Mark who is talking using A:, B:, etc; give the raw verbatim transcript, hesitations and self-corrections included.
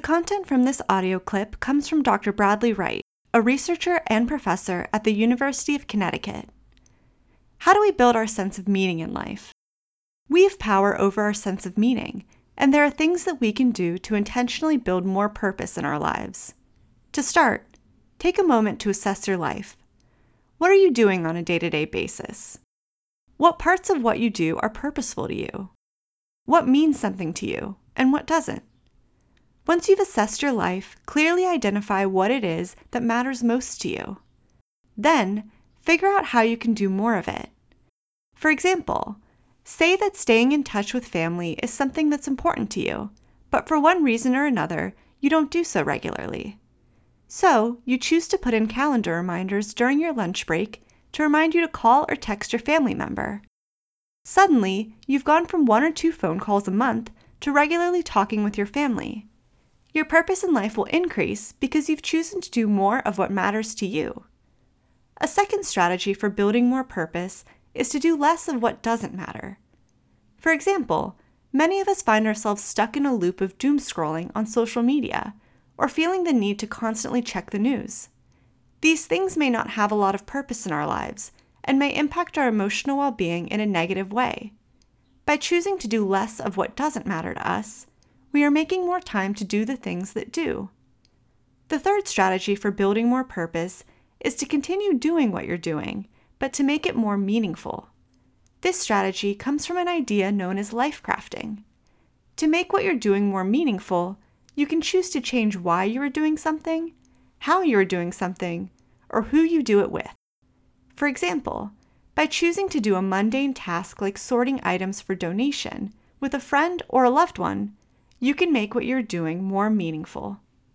A: content from this audio clip comes from Doctor Bradley Wright, a researcher and professor at the University of Connecticut. How do we build our sense of meaning in life? We have power over our sense of meaning, and there are things that we can do to intentionally build more purpose in our lives. To start, take a moment to assess your life. What are you doing on a day-to-day basis? What parts of what you do are purposeful to you? What means something to you, and what doesn't? Once you've assessed your life, clearly identify what it is that matters most to you. Then, figure out how you can do more of it. For example, say that staying in touch with family is something that's important to you, but for one reason or another, you don't do so regularly. So, you choose to put in calendar reminders during your lunch break to remind you to call or text your family member. Suddenly, you've gone from one or two phone calls a month to regularly talking with your family. Your purpose in life will increase because you've chosen to do more of what matters to you. A second strategy for building more purpose is to do less of what doesn't matter. For example, many of us find ourselves stuck in a loop of doom scrolling on social media, or feeling the need to constantly check the news. These things may not have a lot of purpose in our lives, and may impact our emotional well-being in a negative way. By choosing to do less of what doesn't matter to us, we are making more time to do the things that do. The third strategy for building more purpose is to continue doing what you're doing, but to make it more meaningful. This strategy comes from an idea known as life crafting. To make what you're doing more meaningful, you can choose to change why you are doing something, how you are doing something, or who you do it with. For example, by choosing to do a mundane task like sorting items for donation with a friend or a loved one, you can make what you're doing more meaningful.